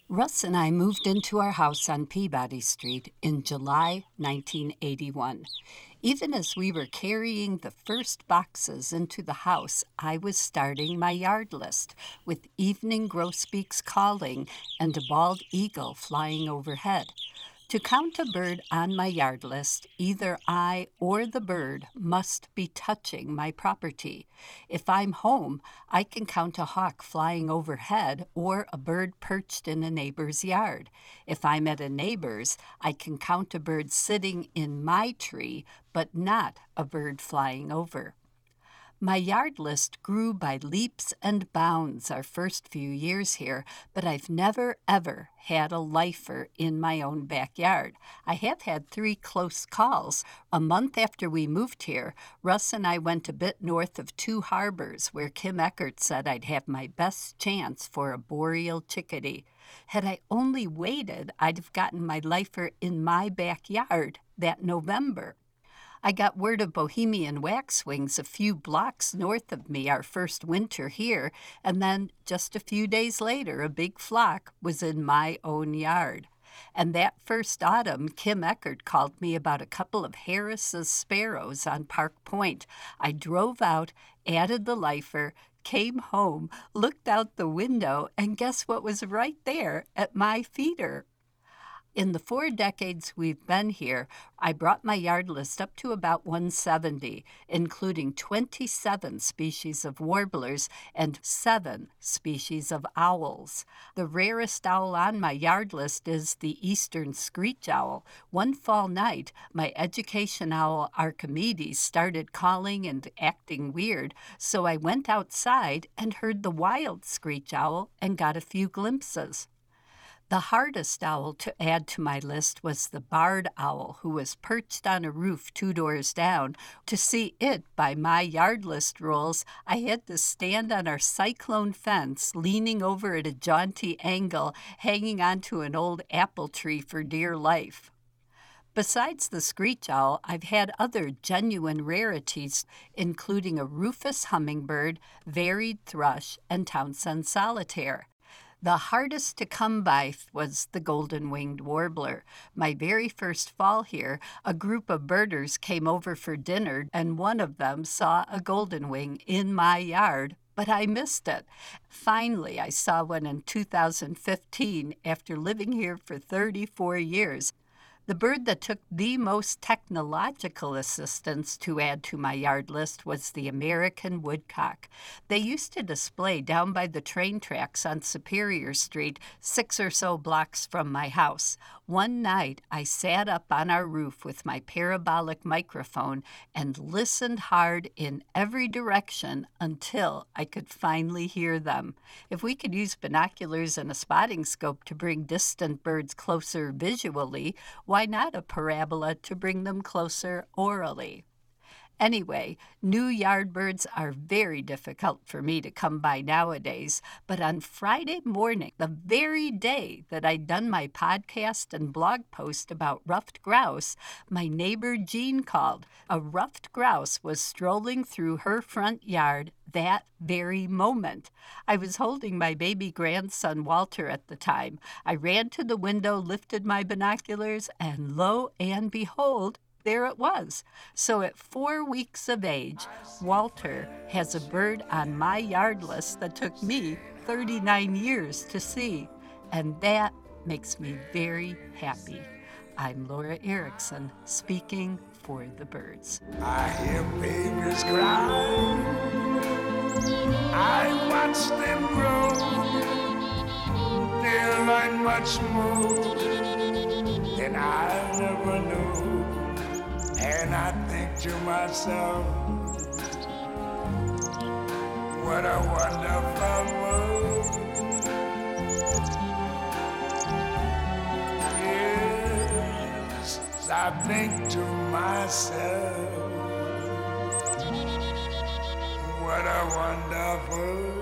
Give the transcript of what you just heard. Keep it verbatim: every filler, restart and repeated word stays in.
Russ and I moved into our house on Peabody Street in July nineteen eighty-one. Even as we were carrying the first boxes into the house, I was starting my yard list, with evening grosbeaks calling and a bald eagle flying overhead. To count a bird on my yard list, either I or the bird must be touching my property. If I'm home, I can count a hawk flying overhead or a bird perched in a neighbor's yard. If I'm at a neighbor's, I can count a bird sitting in my tree, but not a bird flying over. My yard list grew by leaps and bounds our first few years here, but I've never, ever had a lifer in my own backyard. I have had three close calls. A month after we moved here, Russ and I went a bit north of Two Harbors, where Kim Eckert said I'd have my best chance for a boreal chickadee. Had I only waited, I'd have gotten my lifer in my backyard that November. I got word of Bohemian waxwings a few blocks north of me our first winter here, and then just a few days later, a big flock was in my own yard. And that first autumn, Kim Eckert called me about a couple of Harris's sparrows on Park Point. I drove out, added the lifer, came home, looked out the window, and guess what was right there at my feeder? In the four decades we've been here, I brought my yard list up to about one hundred seventy, including twenty-seven species of warblers and seven species of owls. The rarest owl on my yard list is the eastern screech owl. One fall night, my education owl Archimedes started calling and acting weird, so I went outside and heard the wild screech owl and got a few glimpses. The hardest owl to add to my list was the barred owl, who was perched on a roof two doors down. To see it by my yard list rules, I had to stand on our cyclone fence, leaning over at a jaunty angle, hanging onto an old apple tree for dear life. Besides the screech owl, I've had other genuine rarities, including a rufous hummingbird, varied thrush, and Townsend solitaire. The hardest to come by was the golden-winged warbler. My very first fall here, a group of birders came over for dinner, and one of them saw a golden-wing in my yard, but I missed it. Finally, I saw one in two thousand fifteen after living here for thirty-four years. The bird that took the most technological assistance to add to my yard list was the American woodcock. They used to display down by the train tracks on Superior Street, six or so blocks from my house. One night, I sat up on our roof with my parabolic microphone and listened hard in every direction until I could finally hear them. If we could use binoculars and a spotting scope to bring distant birds closer visually, why not a parabola to bring them closer orally? Anyway, new yard birds are very difficult for me to come by nowadays, but on Friday morning, the very day that I'd done my podcast and blog post about ruffed grouse, my neighbor Jean called. A ruffed grouse was strolling through her front yard that very moment. I was holding my baby grandson Walter at the time. I ran to the window, lifted my binoculars, and lo and behold, there it was. So at four weeks of age, Walter has a bird on my yard list that took me thirty-nine years to see. And that makes me very happy. I'm Laura Erickson, speaking for the birds. I hear babies cry. I watch them grow. They learn much more than I never knew. And I think to myself, what a wonderful world. Yes, I think to myself, what a wonderful